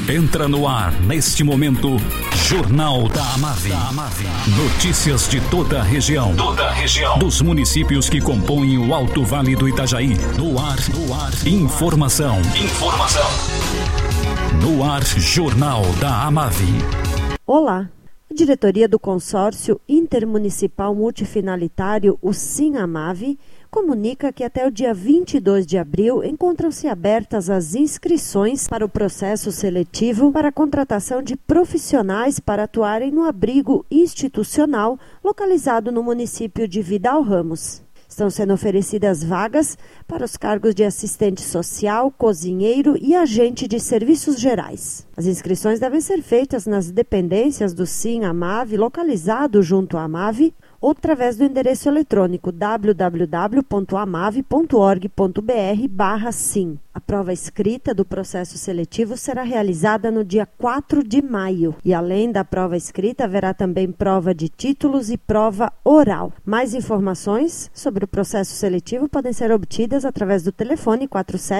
Entra no ar, neste momento, Jornal da Amave. Notícias de toda a região. Dos municípios que compõem o Alto Vale do Itajaí. No ar. Informação. No ar, Jornal da Amave. Olá. A diretoria do Consórcio Intermunicipal Multifinalitário, o SIM-AMAVE, comunica que até o dia 22 de abril encontram-se abertas as inscrições para o processo seletivo para a contratação de profissionais para atuarem no abrigo institucional localizado no município de Vidal Ramos. Estão sendo oferecidas vagas para os cargos de assistente social, cozinheiro e agente de serviços gerais. As inscrições devem ser feitas nas dependências do SIM-AMAVE, localizado junto à AMAVE, ou através do endereço eletrônico www.amave.org.br/sim. A prova escrita do processo seletivo será realizada no dia 4 de maio. E além da prova escrita, haverá também prova de títulos e prova oral. Mais informações sobre o processo seletivo podem ser obtidas através do telefone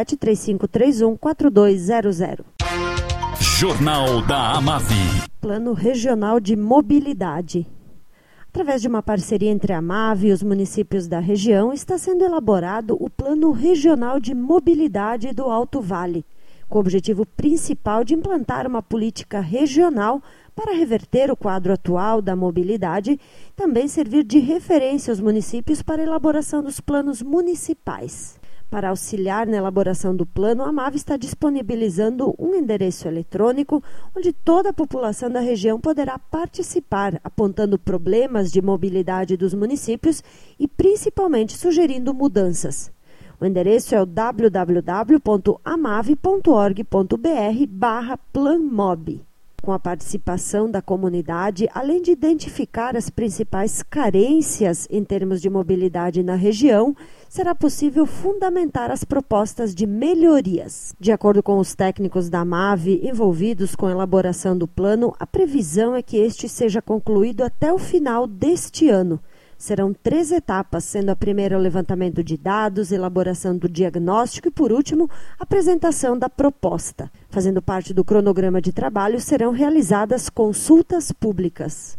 47-3531-4200. Jornal da Amave. Plano Regional de Mobilidade. Através de uma parceria entre a AMAVE e os municípios da região, está sendo elaborado o Plano Regional de Mobilidade do Alto Vale, com o objetivo principal de implantar uma política regional para reverter o quadro atual da mobilidade e também servir de referência aos municípios para a elaboração dos planos municipais. Para auxiliar na elaboração do plano, a AMAVE está disponibilizando um endereço eletrônico onde toda a população da região poderá participar, apontando problemas de mobilidade dos municípios e principalmente sugerindo mudanças. O endereço é o www.amave.org.br/planmob. Com a participação da comunidade, além de identificar as principais carências em termos de mobilidade na região, será possível fundamentar as propostas de melhorias. De acordo com os técnicos da AMAVE envolvidos com a elaboração do plano, a previsão é que este seja concluído até o final deste ano. Serão 3 etapas, sendo a primeira o levantamento de dados, elaboração do diagnóstico e, por último, a apresentação da proposta. Fazendo parte do cronograma de trabalho, serão realizadas consultas públicas.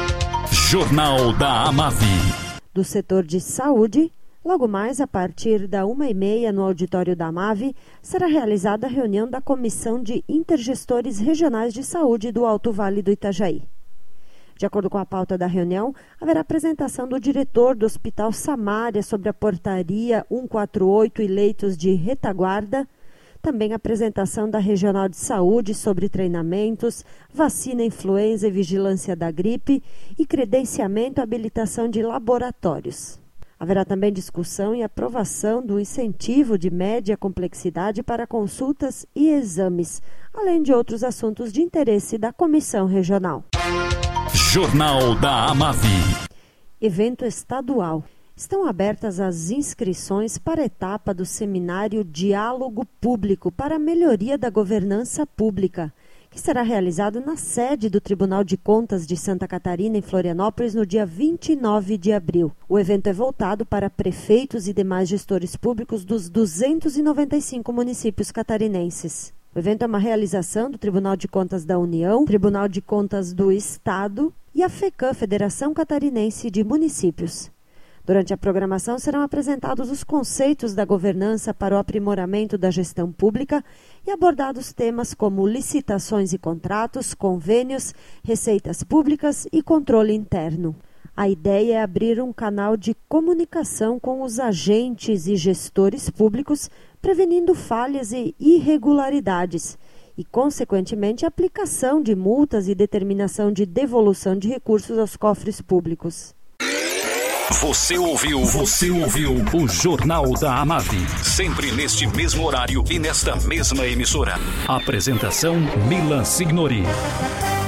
Jornal da Amave. Do setor de saúde, logo mais, a partir da 1h30 no auditório da AMAVE, será realizada a reunião da Comissão de Intergestores Regionais de Saúde do Alto Vale do Itajaí. De acordo com a pauta da reunião, haverá apresentação do diretor do Hospital Samária sobre a portaria 148 e leitos de retaguarda, também a apresentação da Regional de Saúde sobre treinamentos, vacina influenza e vigilância da gripe e credenciamento e habilitação de laboratórios. Haverá também discussão e aprovação do incentivo de média complexidade para consultas e exames, além de outros assuntos de interesse da Comissão Regional. Jornal da Amave. Evento estadual. Estão abertas as inscrições para a etapa do seminário Diálogo Público para a Melhoria da Governança Pública, que será realizado na sede do Tribunal de Contas de Santa Catarina, em Florianópolis, no dia 29 de abril. O evento é voltado para prefeitos e demais gestores públicos dos 295 municípios catarinenses. O evento é uma realização do Tribunal de Contas da União, Tribunal de Contas do Estado e a FECAM, Federação Catarinense de Municípios. Durante a programação serão apresentados os conceitos da governança para o aprimoramento da gestão pública e abordados temas como licitações e contratos, convênios, receitas públicas e controle interno. A ideia é abrir um canal de comunicação com os agentes e gestores públicos, prevenindo falhas e irregularidades e, consequentemente, a aplicação de multas e determinação de devolução de recursos aos cofres públicos. Você ouviu o Jornal da Amave. Sempre neste mesmo horário e nesta mesma emissora. Apresentação Milan Signori.